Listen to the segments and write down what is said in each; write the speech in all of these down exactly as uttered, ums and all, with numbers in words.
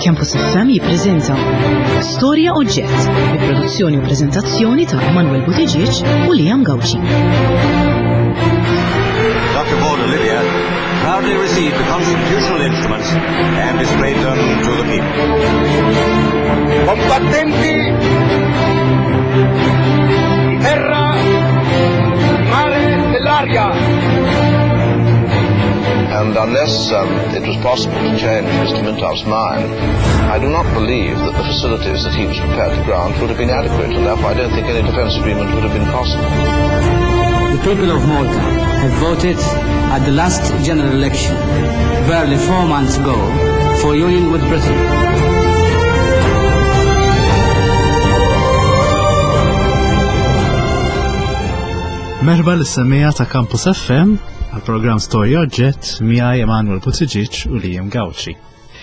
Campus F M jippreżenta Storja Oġġett bi produzzjoni u preżentazzjoni ta' Manuel Buttigieg u Liam Gauci. Doctor Boulder Lydia proudly received the constitutional instruments and displayed them to the people. Combattenti di terra, mare dell'aria. And unless um, it was possible to change Mister Mintoff's mind, I do not believe that the facilities that he was prepared to grant would have been adequate, and therefore I don't think any defence agreement would have been possible. The people of Malta have voted at the last general election, barely four months ago, for union with Britain. Merba l-semija ta' Campus F M għal-program Storja Oġġett miegħi Manuel Buttigieg u Liam Gauci.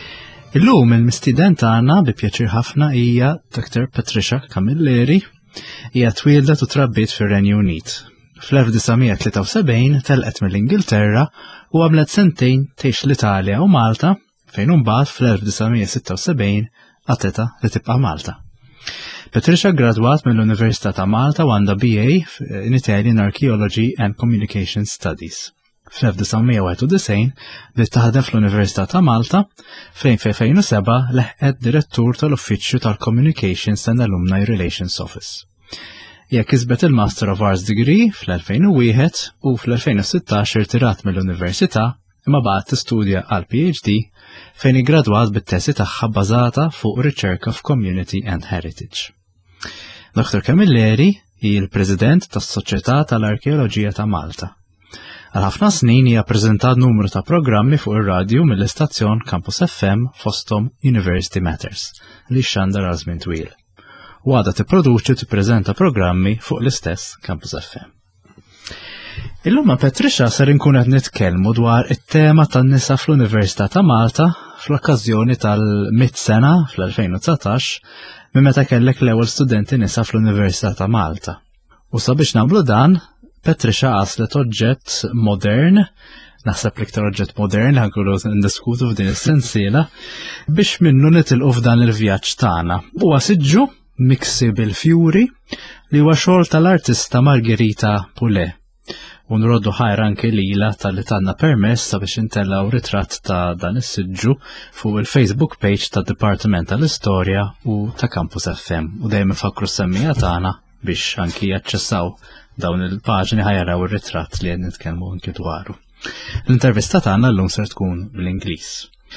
Illum il-mistiden tagħna bi pjaċir ħafna hija Doktor Patricia Camilleri, hija twieldet u trabbiet fir-Renju Unit. fl-elf tisa' tlieta u sebgħin telqet mill-Ingilterra u għamlet sentejn tgħix l-Italja u Malta fejn imbagħad fl-elf tisa' sitta u sebgħin għateta li tibqa' Malta. Patricia gradwat mill-Università ta' Malta u għandha B A in Italian Archaeology and Communication Studies. fl-elf tisa' wieħed u disgħin bdiet taħdem fl-Università ta' Malta fejn fl-elfejn u seba' leħqet direttur tal-Uffiċċju tal-Communications and Alumni Relations Office. Hija kisbet il-Master of Arts Degree fl-elfejn u wieħed u fl-elfejn u sittax irtirat mill-Università imma bagħad tistudja għal P H D fejn igradwat bit-tesi tagħha bbażata fuq riċerka f'Community and Heritage. Doktor Camilleri hi l-President tas-Soċjetà tal-Arkeoloġija ta' Malta. Għal ħafna snin hija ppreżentat numru ta' programmi fuq ir-radju mill-istazzjon Campus F M fosthom University Matters li xandar għal żmien twil. U għadha tipproduċi u tippreżenta programmi fuq l-istess Campus F M. Illum ma' Patricia ser inkun qed nitkellmu dwar it-tema tan-nisa fl-Università ta' Malta fl-okkażjoni tal-miet sena fl-elfejn u tsatax minn meta kellek l-ewwel studenti nisa fl-Università ta' Malta. U sabiex nagħmlu dan, Patricia għaslet oġġett modern, naħseb l-iktar oġġett modern li ħankunu ndiskutu f'din is-sensiela, biex minnu nitilqu f'dan il-vjaġġ tagħna. Huwa siġġu miksi bil-fjuri li huwa xogħol tal-artista Margherita Poulet. U nroddu ħajra anke lila tal-li tanna permess sabiex intellaw ritratt ta' dan is-siġġu fuq il-Facebook page ta' Dipartiment tal-Istorja u ta' Campus F M u dejjem ifakru s-semmija tagħna biex anki jaċċessaw dawn il-paġni ħajaraw ir-ritratt li qed nitkellmu anke dwaru. L-intervista tagħna llum ser tkun bl-Ingliż.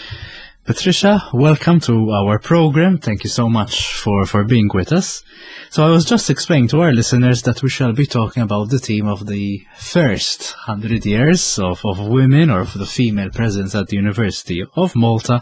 Patricia, welcome to our program. Thank you so much for, for being with us. So I was just explaining to our listeners that we shall be talking about the theme of the first hundred years of, of women or of the female presence at the University of Malta,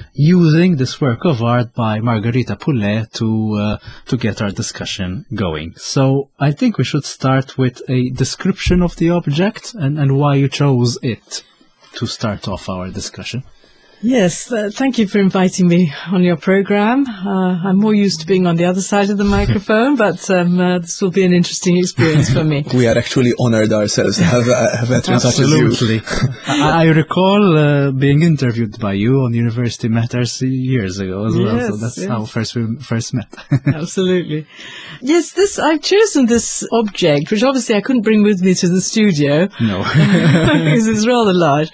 using this work of art by Margherita Poulet to, uh, to get our discussion going. So I think we should start with a description of the object and, and why you chose it to start off our discussion. Yes, uh, thank you for inviting me on your program. Uh, I'm more used to being on the other side of the microphone, but um, uh, this will be an interesting experience for me. We are actually honored ourselves to have, uh, have met with such as you. Absolutely. I, I recall uh, being interviewed by you on University Matters years ago as well, yes, so that's yes. how first we first met. Absolutely. Yes, this I've chosen this object, which obviously I couldn't bring with me to the studio. No. Because it's rather large.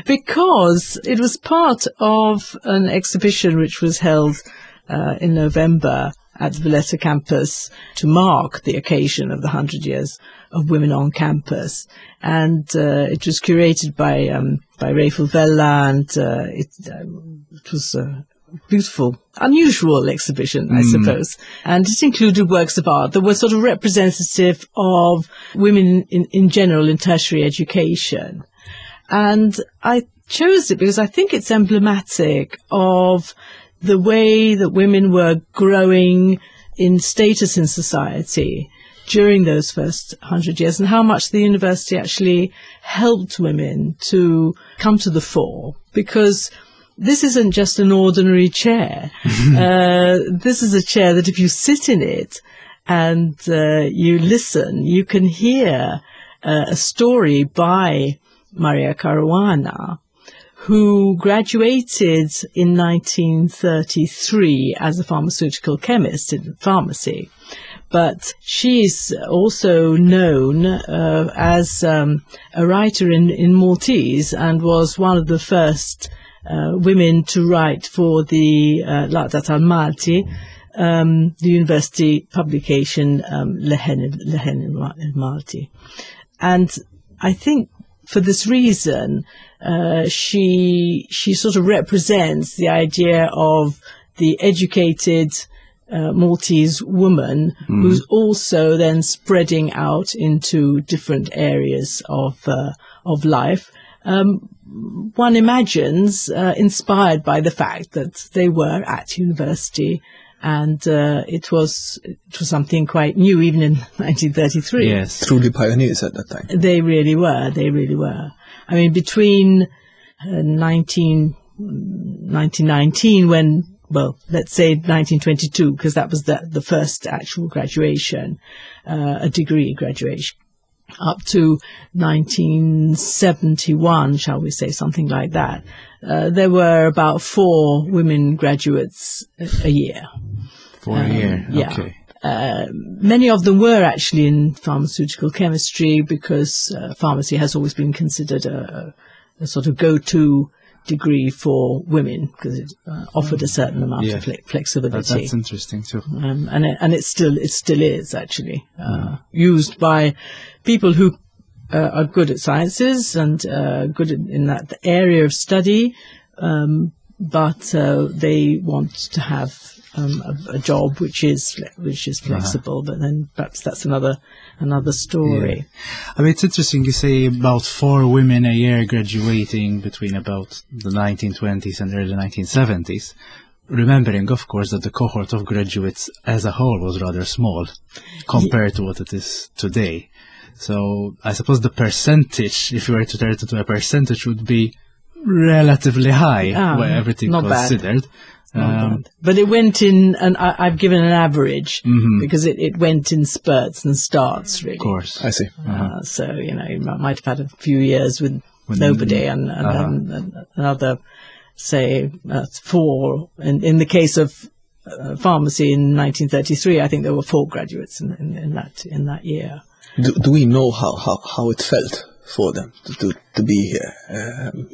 Because it was part of an exhibition which was held uh, in November at the Valletta campus to mark the occasion of the hundred years of women on campus. And uh, it was curated by um, by Rachel Vella, and uh, it, uh, it was a beautiful, unusual exhibition, I mm. suppose. And it included works of art that were sort of representative of women in, in general in tertiary education. And I chose it because I think it's emblematic of the way that women were growing in status in society during those first hundred years, and how much the university actually helped women to come to the fore. Because this isn't just an ordinary chair. uh, this is a chair that if you sit in it and uh, you listen, you can hear uh, a story by Maria Caruana, who graduated in nineteen thirty-three as a pharmaceutical chemist in pharmacy. But she's also known uh, as um, a writer in, in Maltese, and was one of the first uh, women to write for the uh, Laqta tal-Malti, um, the university publication um, Lehen il-Malti. And I think for this reason, uh, she she sort of represents the idea of the educated Uh, Maltese woman mm. who's also then spreading out into different areas of uh, of life. Um, one imagines, uh, inspired by the fact that they were at university, and uh, it was it was something quite new, even in nineteen thirty-three. Yes, truly pioneers at that time. They really were. They really were. I mean, between uh, nineteen nineteen, when well, let's say nineteen twenty-two, because that was the, the first actual graduation, uh, a degree graduation, up to nineteen seventy-one, shall we say, something like that. Uh, there were about four women graduates a, a year. For um, a year, yeah. Okay. Uh, many of them were actually in pharmaceutical chemistry, because uh, pharmacy has always been considered a, a sort of go-to degree for women, because it uh, offered a certain amount yeah. of fle- flexibility. That, that's interesting too. Um, and it, and it still it still is actually uh, mm. used by people who uh, are good at sciences and uh, good in, in that area of study, um, but uh, they want to have um, a, a job which is which is flexible. Uh-huh. But then perhaps that's another another story. Yeah. I mean, it's interesting you say about four women a year graduating between about the nineteen twenties and early nineteen seventies. Remembering, of course, that the cohort of graduates as a whole was rather small compared yeah. to what it is today. So I suppose the percentage, if you were to turn it into a percentage, would be relatively high, ah, where everything considered. Bad. Um, but it went in, and I, I've given an average mm-hmm. because it, it went in spurts and starts, really. Of course. I see. Uh-huh. Uh, so, you know, you might have had a few years with when nobody and, and, uh-huh. and, and another, say, uh, four. In, in the case of uh, pharmacy in nineteen thirty-three, I think there were four graduates in, in, in that in that year. Do, do we know how, how, how it felt for them to, to, to be here? Um,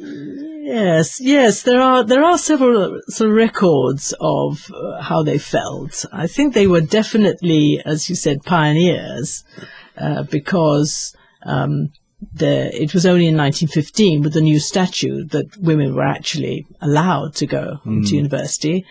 Yes, yes, there are there are several sort of records of uh, how they felt. I think they were definitely, as you said, pioneers, uh, because um, the, it was only in nineteen fifteen with the new statute that women were actually allowed to go mm. to university.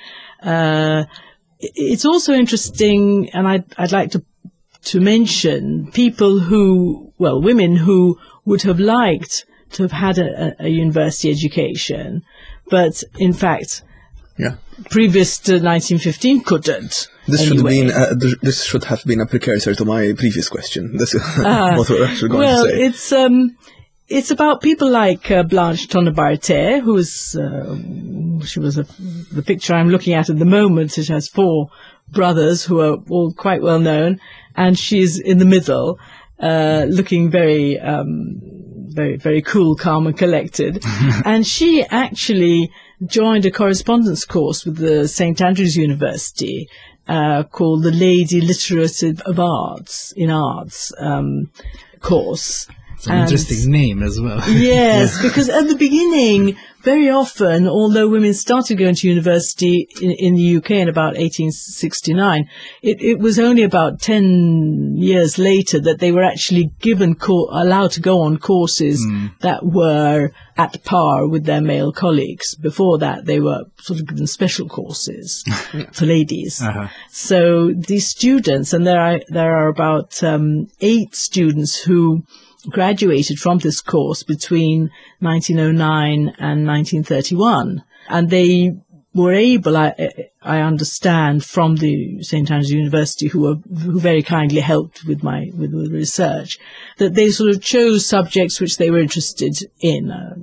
Uh, it's also interesting, and I'd, I'd like to to mention people who, well, women who would have liked to have had a, a university education, but in fact, yeah. previous to nineteen fifteen couldn't. This anyway. should have been uh, this should have been a precursor to my previous question. This is uh, what we're actually going well, to say. Well, it's um, it's about people like uh, Blanche Tonne-Barrette, who's uh, she was a, the picture I'm looking at at the moment. It has four brothers who are all quite well known, and she's in the middle, uh, looking very. Um, very, very cool, calm and collected. And she actually joined a correspondence course with the Saint Andrews University uh, called the Lady Literative of Arts, in Arts um, course. It's an and interesting name as well. Yes, yeah. Because at the beginning, very often, although women started going to university in, in the U K in about eighteen sixty-nine, it, it was only about ten years later that they were actually given, co- allowed to go on courses mm. that were at par with their male colleagues. Before that, they were sort of given special courses for ladies. Uh-huh. So these students, and there are, there are about um, eight students who graduated from this course between nineteen oh nine and nineteen thirty-one, and they were able, I, I understand, from the Saint Andrews University, who were who very kindly helped with my with the research, that they sort of chose subjects which they were interested in, uh,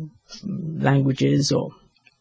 languages or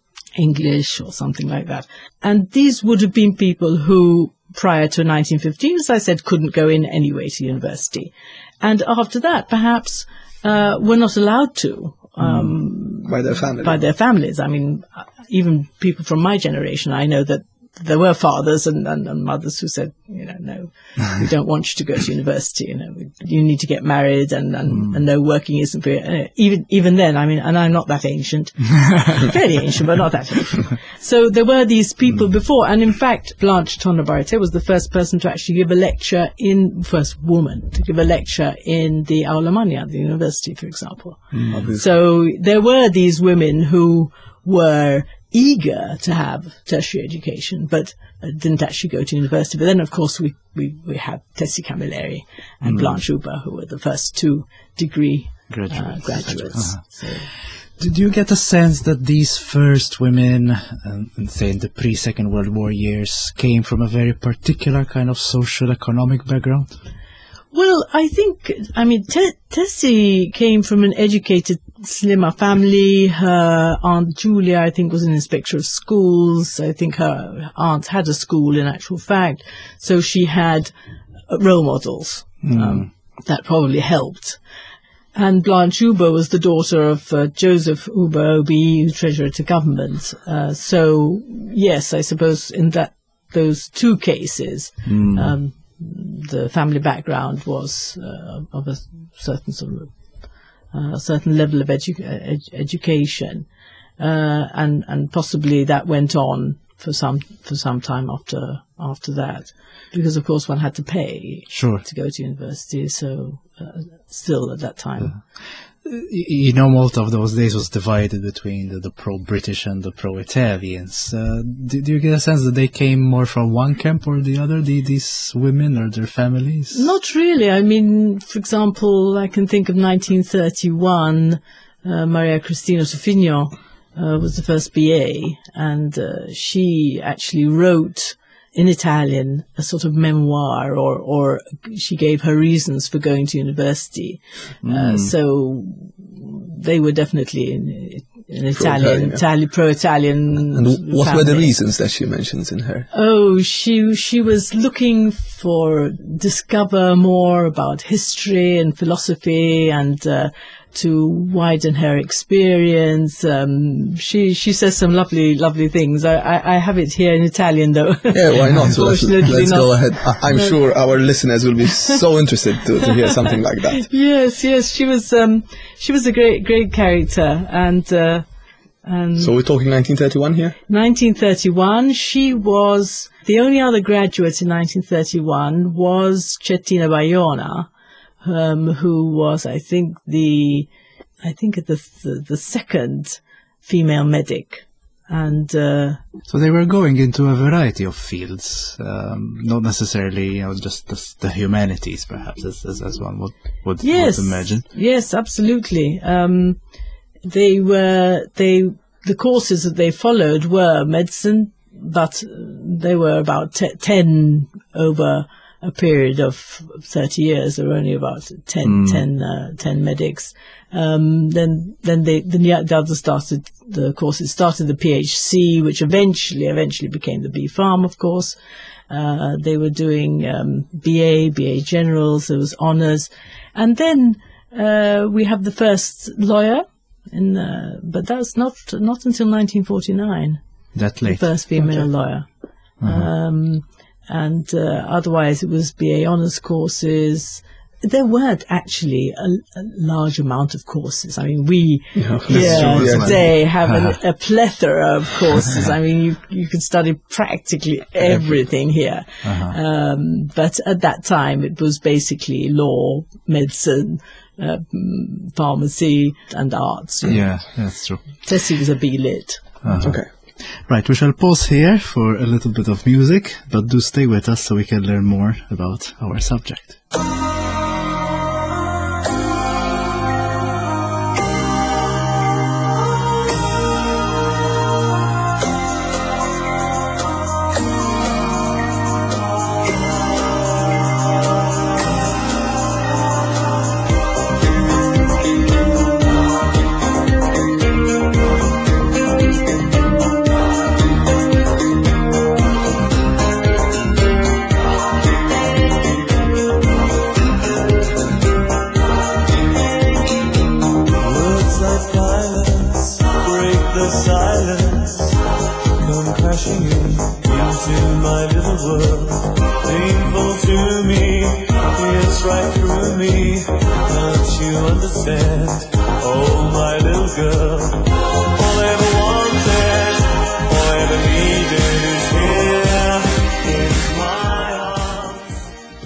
English or something like that, and these would have been people who, prior to nineteen fifteen, as I said, couldn't go in anyway to university. And after that, perhaps, uh, were not allowed to, um, by their family. by their families. I mean, uh, even people from my generation, I know that there were fathers and, and, and mothers who said, you know, no, we don't want you to go to university. You know, you need to get married, and, and, mm. and no, working isn't for you. Uh, even even then, I mean, and I'm not that ancient, fairly ancient, but not that ancient. So there were these people mm. before, and in fact, Blanche Tonner-Barrett was the first person to actually give a lecture in, first woman to give a lecture in the Aula Magna, the university, for example. Mm. So there were these women who were eager to have tertiary education, but uh, didn't actually go to university. But then, of course, we, we, we have Tessie Camilleri and mm. Blanche Huber, who were the first two degree graduates. Uh, graduates. Uh-huh. So. Did you get a sense that these first women, um, say in the pre-Second World War years, came from a very particular kind of social economic background? Well, I think, I mean, T- Tessie came from an educated Sliema family. Her Aunt Julia, I think, was an inspector of schools. I think her aunt had a school, in actual fact. So she had uh, role models. Mm. Um, that probably helped. And Blanche Huber was the daughter of uh, Joseph Huber, O B E, treasurer to government. Uh, so, yes, I suppose in that those two cases, mm. um, the family background was uh, of a certain sort of uh, a certain level of edu- ed- education, uh, and and possibly that went on for some for some time after after that, because of course one had to pay sure. to go to university. So uh, still at that time. Uh, You know, Malta of those days was divided between the, the pro-British and the pro-Italians. Uh, do, do you get a sense that they came more from one camp or the other, the, these women or their families? Not really. I mean, for example, I can think of nineteen thirty-one, uh, Maria Cristina Sofigno uh, was the first B A, and uh, she actually wrote in Italian a sort of memoir, or, or she gave her reasons for going to university. Mm. Uh, so they were definitely in, in Italian, Italian, pro-Italian. And what family. were the reasons that she mentions in her? Oh, she she was looking for discover more about history and philosophy, and uh, to widen her experience. Um, she she says some lovely lovely things. I, I, I have it here in Italian though. Yeah, why not? So let's let's go ahead. I, I'm sure our listeners will be so interested to, to hear something like that. Yes, yes. She was um she was a great great character, and. Uh, Um, so we're talking nineteen thirty-one here? nineteen thirty-one. She was, the only other graduate in nineteen thirty-one was Cettina Baiona, um, who was, I think, the, I think the, the, the second female medic. And, uh, so they were going into a variety of fields, um, not necessarily, you know, just the, the humanities, perhaps, as, as, as one would, would, yes, would imagine. Yes, absolutely. Um, They were, they, the courses that they followed were medicine, but they were about t- ten over a period of thirty years. There were only about ten, mm. ten, uh, ten medics. Um, then, then they, then the others started the courses, started the P H C, which eventually, eventually became the B Pharm, of course. Uh, they were doing, um, B A, B A Generals, there was honours. And then, uh, we have the first lawyer. In, uh, but that's not not until nineteen forty-nine. That late. The first female okay. lawyer. Uh-huh. Um, and uh, otherwise it was B A honours courses. There weren't actually a, a large amount of courses. I mean, we yeah, here today have a, a plethora of courses. I mean, you you can study practically everything here. Uh-huh. Um, but at that time, it was basically law, medicine, Uh, pharmacy and arts. Yeah, yeah, that's true. Tessie was a B-Lit. Uh-huh. Okay. Right, we shall pause here for a little bit of music, but do stay with us so we can learn more about our subject. silence come crashing in into my little world, painful to me, it's right through me. Don't you understand? Oh, my little girl, all I ever wanted, all I ever needed is here in my arms.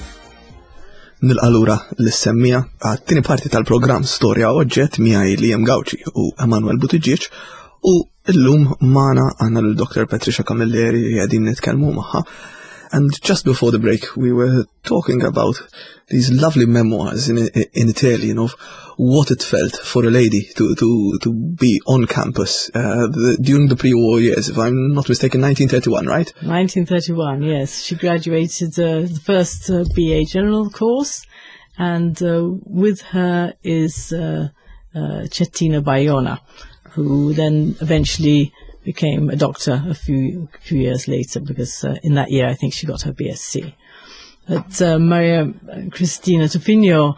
Nil-qalura l-semmija għat-tini parti tal-programm Storja Oġġett miegħi Liam Gawci u Emanuel Buttigieg u illum magħna għandna l-Doktor Patricia Camilleri li qegħdin nitkellmu magħha. And just before the break, we were talking about these lovely memoirs in in Italian of what it felt for a lady to to to be on campus uh, the, during the pre-war years. If I'm not mistaken, nineteen thirty-one, right? nineteen thirty-one, yes. She graduated uh, the first uh, B A General course, and uh, with her is uh, uh, Cettina Baiona, who then eventually became a doctor a few few years later, because uh, in that year I think she got her B S c. But uh, Maria Cristina Tofino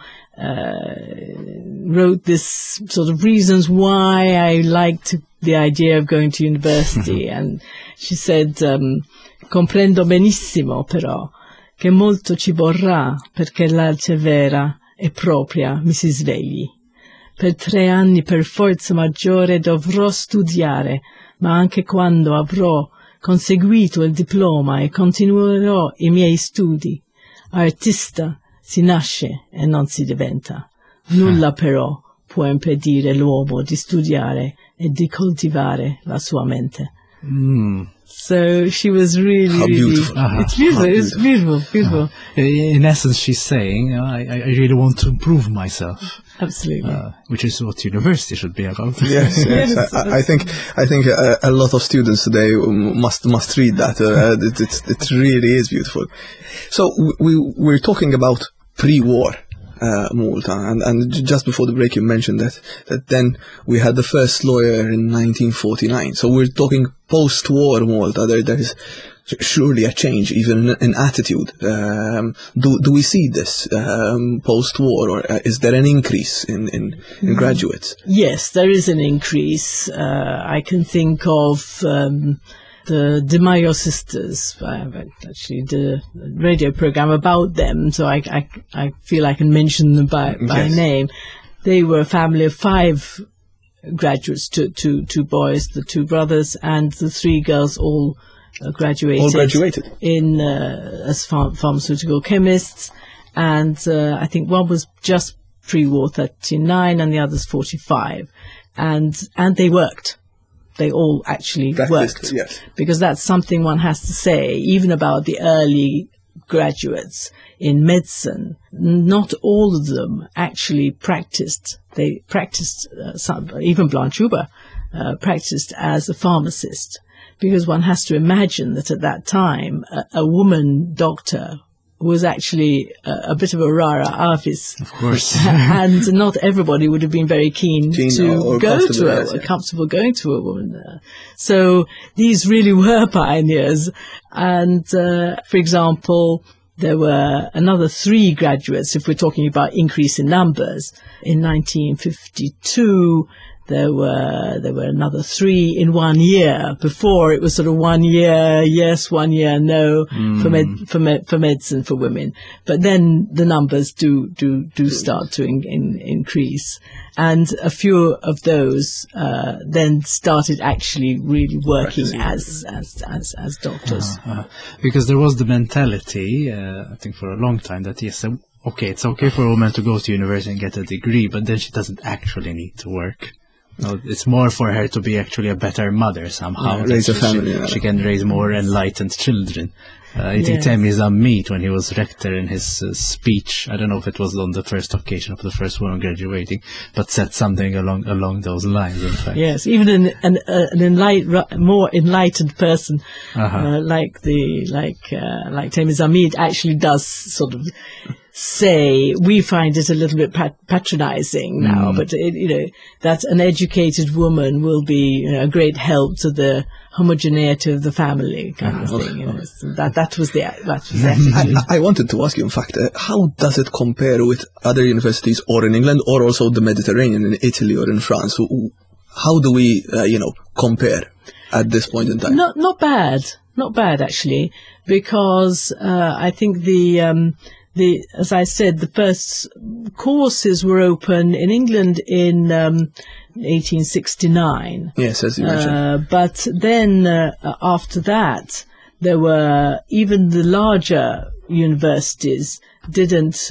uh, wrote this sort of reasons why I liked the idea of going to university, and she said, um, comprendo benissimo però che molto ci vorrà perché l'arte vera e propria mi si svegli. Per tre anni per forza maggiore dovrò studiare, ma anche quando avrò conseguito il diploma e continuerò i miei studi. Artista si nasce e non si diventa. Nulla però può impedire l'uomo di studiare e di coltivare la sua mente. Mm. So she was really, How really, beautiful. Uh-huh. it's beautiful, How it's beautiful, beautiful. Uh, in essence, she's saying, uh, I, I really want to improve myself. Absolutely. Uh, which is what university should be about. Yes, yes. I, I think I think a, a lot of students today must must read that. Uh, it, it, it really is beautiful. So we we're talking about pre-war uh, Malta, and and just before the break you mentioned that that then we had the first lawyer in nineteen forty-nine. So we're talking post-war Malta. There there is surely a change, even in, in attitude. Um, do do we see this um, post-war, or uh, is there an increase in in, in graduates? Yes, there is an increase. Uh, I can think of um, the De Maio sisters. I actually did a radio program about them, so I I, I feel I can mention them by by Yes. name. They were a family of five graduates, two two two boys, the two brothers, and the three girls all. Uh, graduated, All graduated in uh, as ph- pharmaceutical chemists, and uh, I think one was just pre-war thirty-nine and the others forty-five, and and they worked. They all actually Practiced, worked, yes. because that's something one has to say, even about the early graduates in medicine. Not all of them actually practiced. They practiced, uh, some, even Blanche Huber uh, practiced as a pharmacist. Because one has to imagine that at that time, a, a woman doctor was actually a, a bit of a rara avis. Of course. And not everybody would have been very keen, Keen to or go comfortable, to a, yes, yeah. comfortable going to a woman there. So these really were pioneers. And, uh, for example, there were another three graduates, if we're talking about increase in numbers. In nineteen fifty-two, There were there were another three in one year. Before it was sort of one year yes, one year no mm. for med, for med, for medicine for women. But then the numbers do do do start to in, in, increase, and a few of those uh, then started actually really working as as as as doctors. Uh, uh, because there was the mentality, uh, I think, for a long time that yes. Uh, okay, it's okay for a woman to go to university and get a degree, but then she doesn't actually need to work. No, it's more for her to be actually a better mother somehow. Yeah, raise a she, family. She, yeah. she can raise more enlightened children. Uh, I think Yes. Temi Zammit, when he was rector, in his uh, speech, I don't know if it was on the first occasion of the first woman graduating, but said something along along those lines, in fact. Yes, even an an, uh, an enlight, more enlightened person Uh-huh. uh, like the like uh, like Temi Zammit actually does sort of say, we find it a little bit pat- patronizing now, Mm. but it, you know, that an educated woman will be, you know, a great help to the homogeneity of the family kind Uh-huh. of thing. You know, so that that was the that was the attitude. I, I wanted to ask you, in fact, uh, how does it compare with other universities, or in England, or also the Mediterranean, in Italy or in France? Who- how do we, uh, you know, compare at this point in time? Not not bad, not bad actually, because uh, I think the um, the as I said, the first courses were open in England in um, eighteen sixty-nine. Yes, as you mentioned. Uh, but then uh, after that, there were even the larger universities didn't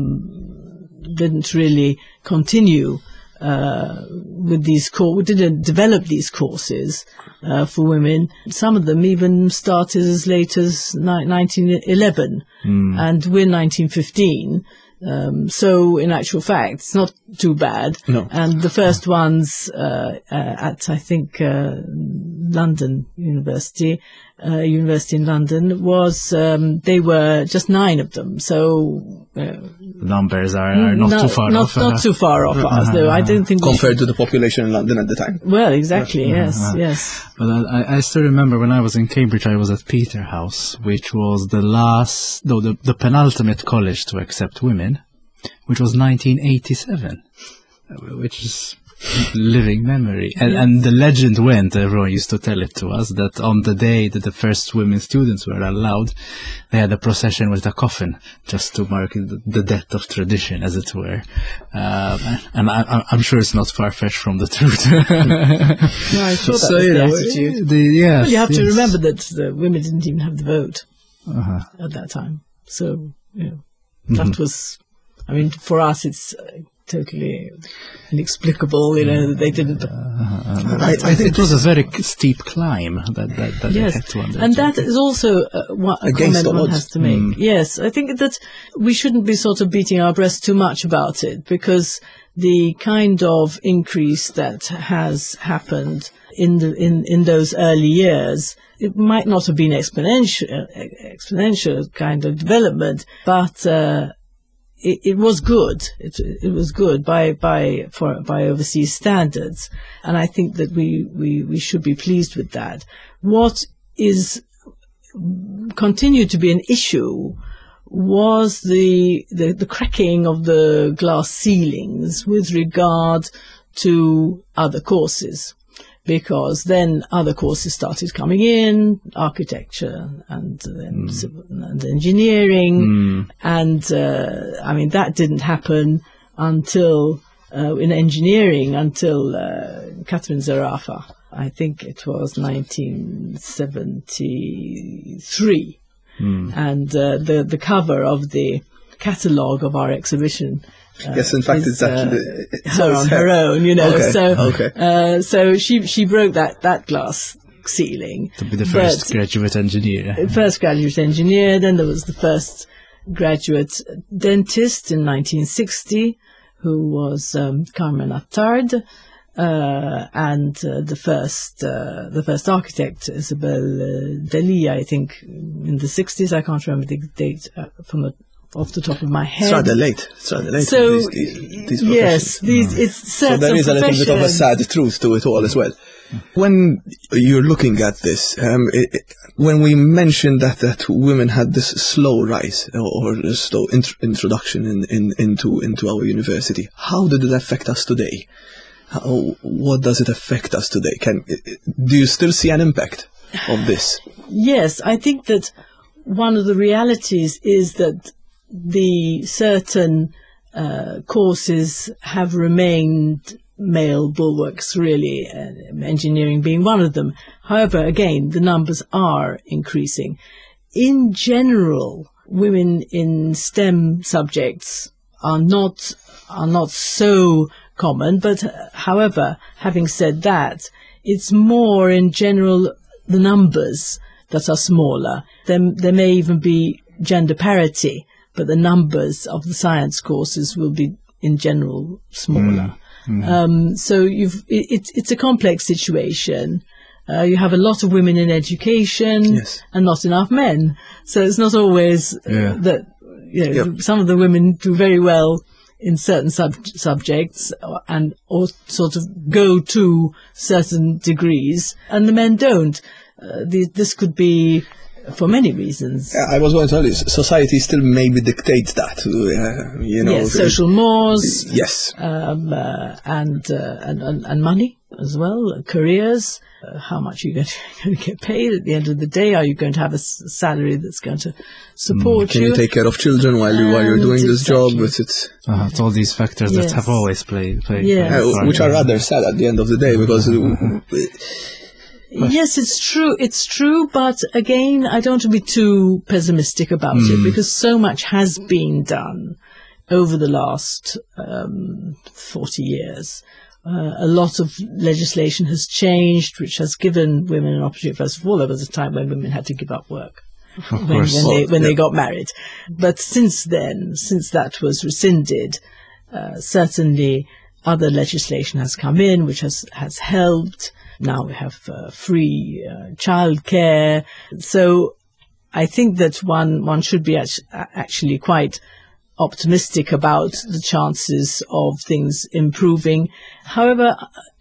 um, didn't really continue uh, with these courses, didn't develop these courses uh, for women. Some of them even started as late as ni- nineteen eleven, mm. and we're nineteen fifteen. Um, so in actual fact, it's not too bad. No. And the first ones uh, uh, at, I think, uh, London University, uh, University in London, was um, they were just nine of them. So uh, numbers are, are not no, too far not, off. Not too far off us, though. I don't think compared we to the population in London at the time. Well, exactly. Yes, uh, yes. But I, I still remember when I was in Cambridge, I was at Peterhouse, which was the last, no, the, the penultimate college to accept women, which was nineteen eighty-seven, which is living memory. And, Yeah. and the legend went, everyone used to tell it to us, that on the day that the first women students were allowed, they had a procession with a coffin, just to mark the, the death of tradition, as it were. Um, and I, I'm sure it's not far-fetched from the truth. No, I thought that So, was you the know, attitude. the, yes, Well, you have to yes. remember that the women didn't even have the vote Uh-huh. at that time. So, you know, that was, I mean, for us, it's uh, totally inexplicable, you know, that they didn't. I, I think it was a very steep climb that, that, that they had Yes, to undertake. and that is also uh, one, a Against comment the one odds. has to make. Yes, I think that we shouldn't be sort of beating our breast too much about it, because the kind of increase that has happened in the in, in those early years, it might not have been exponential, exponential kind of development, but uh, it, it was good. It, it was good by by for by overseas standards, and I think that we, we, we should be pleased with that. What is continued to be an issue was the, the the cracking of the glass ceilings with regard to other courses, because then other courses started coming in, architecture and then Mm. civil and engineering, Mm. and uh, I mean that didn't happen until uh, in engineering until uh, Catherine Zarafa. I think it was nineteen seventy-three, Mm. and uh, the the cover of the catalogue of our exhibition. Uh, Yes, in fact, is, it's actually uh, it's her it's on her own, you know. Okay, So, okay. uh, so she she broke that that glass ceiling. To be the first But- graduate engineer. First graduate engineer. Then there was the first graduate dentist in nineteen sixty, who was um, Carmen Attard, uh, and uh, the first uh, the first architect, Isabelle uh, Delia, I think, in the sixties. I can't remember the date uh, from the off the top of my head. It's rather late. It's rather late. So these, these, these yes, professions. these it's So certain there is a little bit of a professions- sad truth to it all as well. When you're looking at this, um, it, it, when we mentioned that, that women had this slow rise or, or a slow int- introduction in, in, into into our university, how did it affect us today? How, what does it affect us today? Can do you still see an impact of this? Yes, I think that one of the realities is that the certain uh, courses have remained male bulwarks, really, uh, engineering being one of them. However, again, the numbers are increasing. In general, women in STEM subjects are not are not so common, but uh, however, having said that, it's more in general the numbers that are smaller. There, there may even be gender parity, but the numbers of the science courses will be in general smaller. Mm. Um, so you've, it, it's, it's a complex situation. Uh, you have a lot of women in education Yes. and not enough men. So it's not always uh, Yeah. that, you know, Yep. some of the women do very well in certain sub- subjects or, and or sort of go to certain degrees, and the men don't. Uh, the, this could be for many reasons. I was going to tell you, society still maybe dictates that, uh, you know. Yes, social mores. Yes. Um, uh, and, uh, and, and and money as well, careers. Uh, how much are you going to, going to get paid at the end of the day? Are you going to have a s- salary that's going to support mm, can you? you take care of children while, you, while you're doing And this exactly. job? It's, it's, Uh, it's all these factors Yes. that have always played, played, Yes. played a uh, part. which are rather sad at the end of the day, because Yes, it's true. It's true. But again, I don't want to be too pessimistic about it, because so much has been done over the last um, forty years. Uh, a lot of legislation has changed, which has given women an opportunity. First of all, there was a time when women had to give up work. Of when, course. when, they, when yeah. they got married. But since then, since that was rescinded, uh, certainly other legislation has come in, which has, has helped. Now we have uh, free uh, childcare. So I think that one, one should be act- actually quite optimistic about the chances of things improving. However,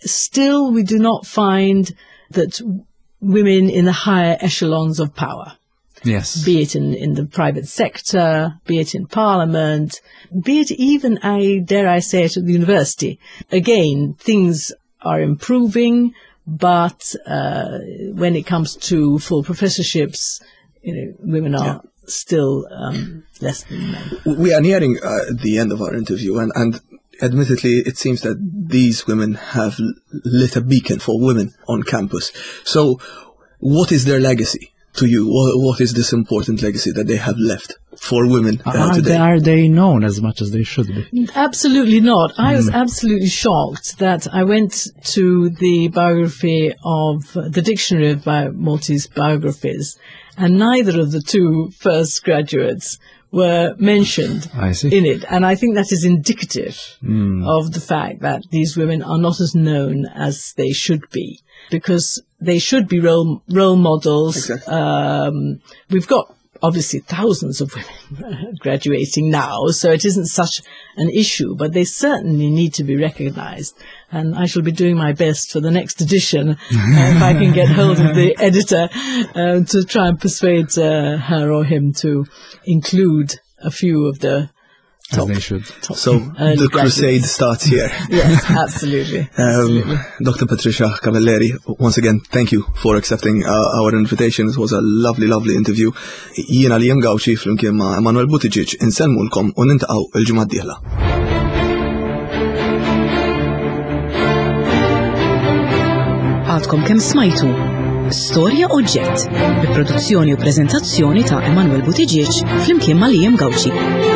still we do not find that women in the higher echelons of power, Yes. be it in, in the private sector, be it in parliament, be it even, I dare I say it, at the university. Again, things are improving, but uh, when it comes to full professorships, you know, women are Yeah. still um, less than men. we are nearing uh, the end of our interview, and, and admittedly, it seems that these women have l- lit a beacon for women on campus. So, what is their legacy to you? What, what is this important legacy that they have left for women uh, Are today? they, are they known as much as they should be? Absolutely not. I was absolutely shocked that I went to the biography of the dictionary of Bi- Maltese biographies, and neither of the two first graduates were mentioned I see. in it. And I think that is indicative of the fact that these women are not as known as they should be, because they should be role, role models. Exactly. Um, we've got obviously thousands of women graduating now, so it isn't such an issue, but they certainly need to be recognized. And I shall be doing my best for the next edition, uh, if I can get hold of the editor, uh, to try and persuade uh, her or him to include a few of the As top, they should. top So, early the crusade graduates. starts here. Yes, absolutely. absolutely. Um, Doctor Patricia Cavalieri, once again, thank you for accepting uh, our invitation. It was a lovely, lovely interview. Jiena Liam Gawci flimkien ma' Emanuel Buttigieg insellmulkom u nintaqgħu il-ġimgħa d-dieħla. Għadkom kemm smajtu Storja Oġġett bi produzzjoni u preżentazzjoni ta' Emanuel Buttigieg flimkien ma' Liam Gawci.